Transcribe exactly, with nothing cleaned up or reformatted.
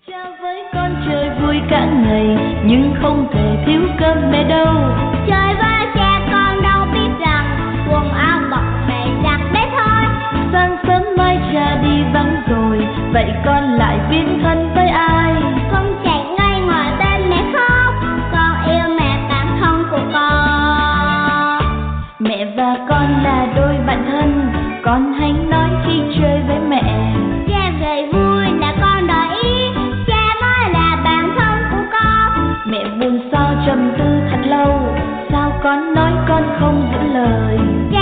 Cha với con chơi vui cả ngày nhưng không thể thiếu cơm mẹ đâu. Chơi với cha con đâu biết rằng quần áo bọc mẹ giặt đấy thôi. Sáng sớm mai cha đi vắng rồi, vậy con lại biết thân với ai? Con chạy ngay ngồi bên mẹ khóc, con yêu mẹ bạn thân của con. Mẹ và con là đôi bạn thân, con hay nói khi chơi với mẹ. Cha về vui là con đòi ý, cha mới là bạn thân của con. Mẹ buồn sao trầm tư thật lâu, sao con nói con không giữ lời? Cha